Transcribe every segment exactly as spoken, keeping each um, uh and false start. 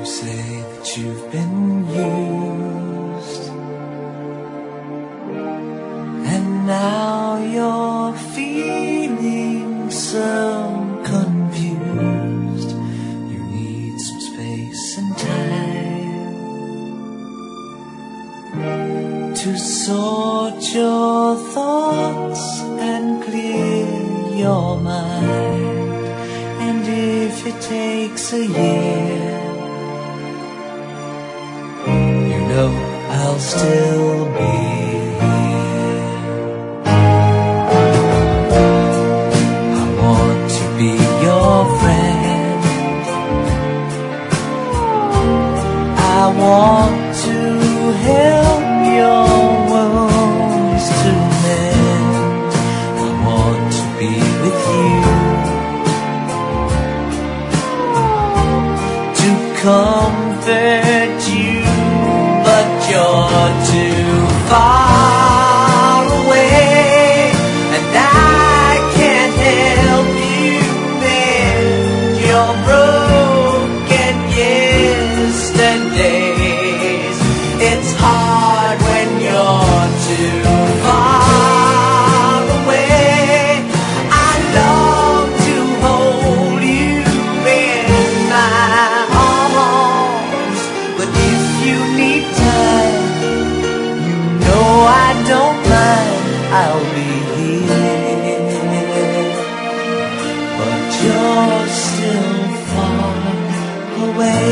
say that you've been used, and now you're feeling so confused. You need some space and time to sort your thoughts and clear your mind. And if it takes a year, you know I'll still be here. I want to be your friend. I want to help your wounds to mend. I want to be with you, to comfort you, but you're too far away, and I can't help you mend your broken yesterdays. It's hard when you're too far away. I long to hold you in my arms, but if you need time, you know I don't mind. I'll be here, but you're still far away.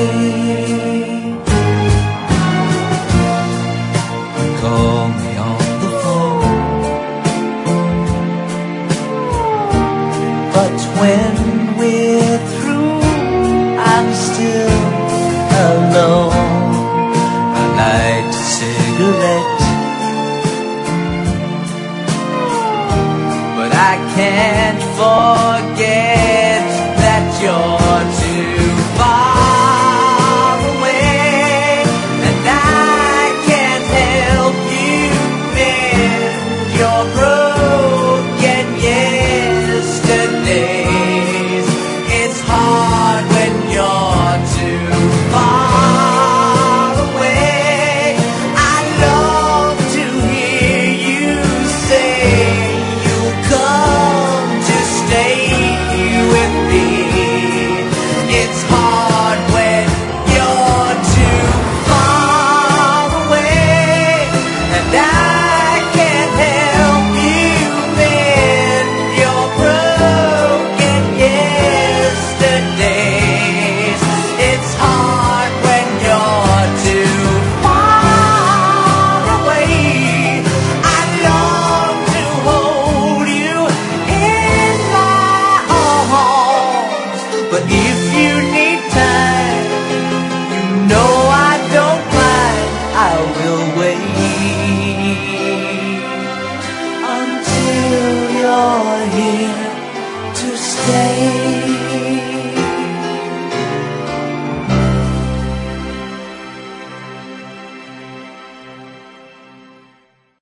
Call me on the phone, but when we're through, I'm still alone. I light a cigarette, but I can't forget that you're too far away, and I can't help you mend your broken yesterdays. It's hard when you're too far away. I long to hear you say you'll come to stay with me. It's hard when you're too far away, and I can't help you mend your broken yesterdays. It's hard when you're too far away. I long to hold you in my arms, but if you need time, you know I don't mind. I will wait until you're here to stay.